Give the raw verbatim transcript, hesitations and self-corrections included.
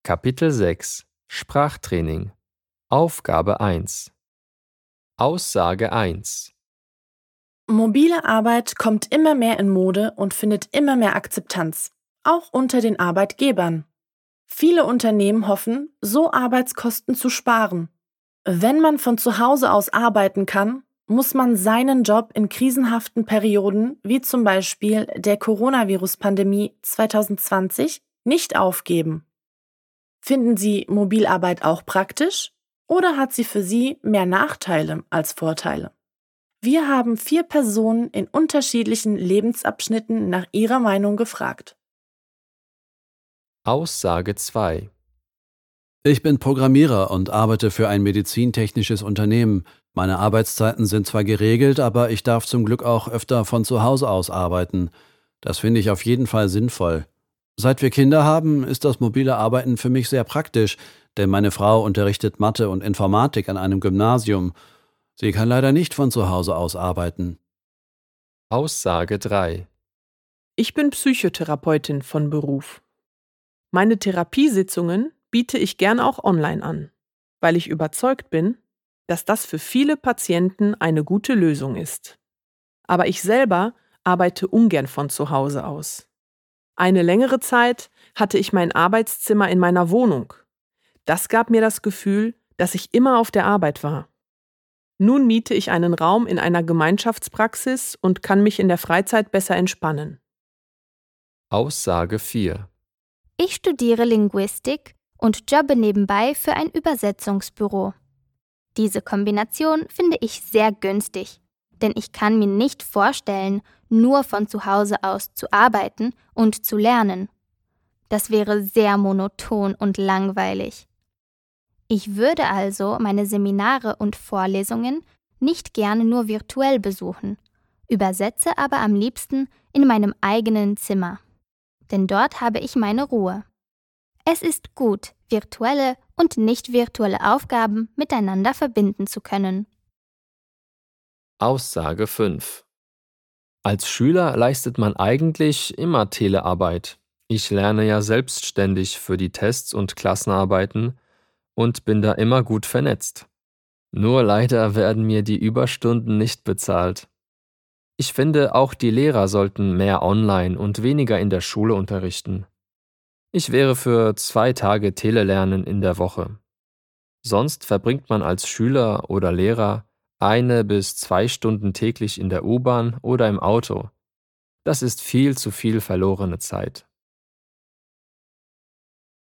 Kapitel sechs Sprachtraining Aufgabe eins Aussage eins Mobile Arbeit kommt immer mehr in Mode und findet immer mehr Akzeptanz, auch unter den Arbeitgebern. Viele Unternehmen hoffen, so Arbeitskosten zu sparen. Wenn man von zu Hause aus arbeiten kann, muss man seinen Job in krisenhaften Perioden, wie zum Beispiel der Coronavirus-Pandemie zwanzig zwanzig, nicht aufgeben. Finden Sie Mobilarbeit auch praktisch oder hat sie für Sie mehr Nachteile als Vorteile? Wir haben vier Personen in unterschiedlichen Lebensabschnitten nach ihrer Meinung gefragt. Aussage zwei Ich bin Programmierer und arbeite für ein medizintechnisches Unternehmen. Meine Arbeitszeiten sind zwar geregelt, aber ich darf zum Glück auch öfter von zu Hause aus arbeiten. Das finde ich auf jeden Fall sinnvoll. Seit wir Kinder haben, ist das mobile Arbeiten für mich sehr praktisch, denn meine Frau unterrichtet Mathe und Informatik an einem Gymnasium. Sie kann leider nicht von zu Hause aus arbeiten. Aussage drei Ich bin Psychotherapeutin von Beruf. Meine Therapiesitzungen biete ich gern auch online an, weil ich überzeugt bin, dass das für viele Patienten eine gute Lösung ist. Aber ich selber arbeite ungern von zu Hause aus. Eine längere Zeit hatte ich mein Arbeitszimmer in meiner Wohnung. Das gab mir das Gefühl, dass ich immer auf der Arbeit war. Nun miete ich einen Raum in einer Gemeinschaftspraxis und kann mich in der Freizeit besser entspannen. Aussage vier Ich studiere Linguistik und jobbe nebenbei für ein Übersetzungsbüro. Diese Kombination finde ich sehr günstig, denn ich kann mir nicht vorstellen, nur von zu Hause aus zu arbeiten und zu lernen. Das wäre sehr monoton und langweilig. Ich würde also meine Seminare und Vorlesungen nicht gerne nur virtuell besuchen, übersetze aber am liebsten in meinem eigenen Zimmer. Denn dort habe ich meine Ruhe. Es ist gut, virtuelle und nicht virtuelle Aufgaben miteinander verbinden zu können. Aussage fünf Als Schüler leistet man eigentlich immer Telearbeit. Ich lerne ja selbstständig für die Tests und Klassenarbeiten und bin da immer gut vernetzt. Nur leider werden mir die Überstunden nicht bezahlt. Ich finde, auch die Lehrer sollten mehr online und weniger in der Schule unterrichten. Ich wäre für zwei Tage Telelernen in der Woche. Sonst verbringt man als Schüler oder Lehrer eine bis zwei Stunden täglich in der U-Bahn oder im Auto. Das ist viel zu viel verlorene Zeit.